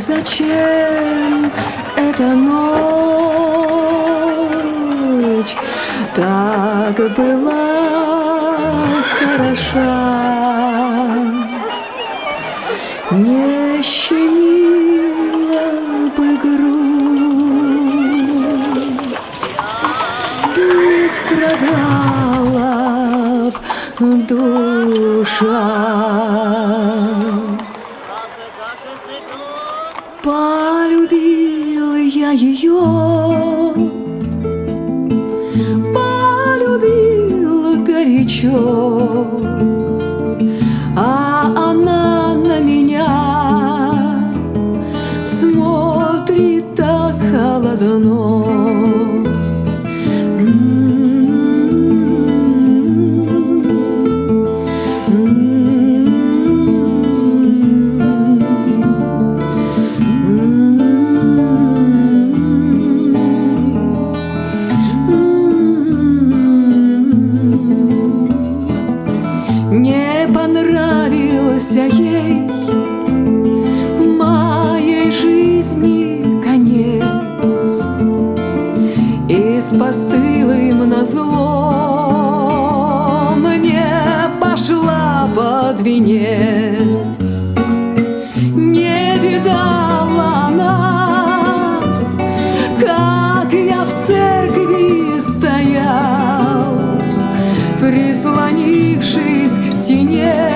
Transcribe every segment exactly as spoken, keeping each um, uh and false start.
зачем эта ночь так была хороша? Не щемила бы грудь, не страдала б душа. Полюбил я ее, полюбил горячо, а она на меня смотрит так холодно. Не понравился ей моей жизни конец, и с постылым назлом не пошла под венец. Не видала она, как я в церкви стоял, прислонившись к стене,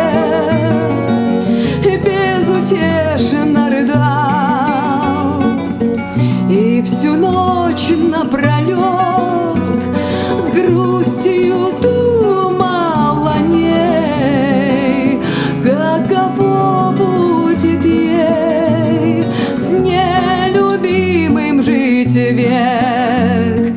безутешно рыдал, и всю ночь напролет с грустью думал о ней, каково будет ей с нелюбимым жить век.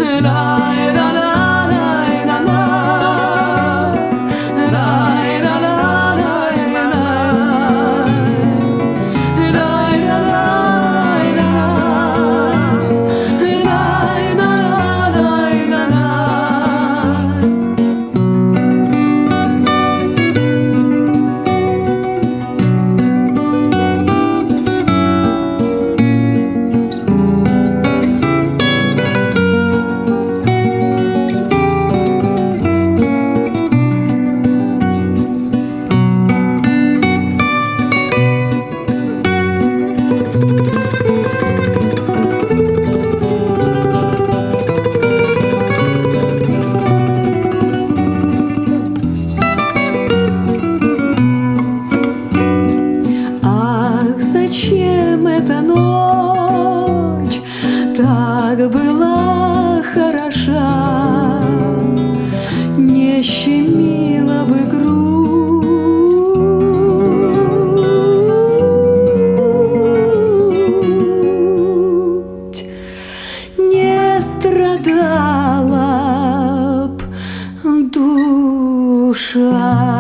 Зачем эта ночь так была хороша? Не щемила бы грудь, не страдала б душа.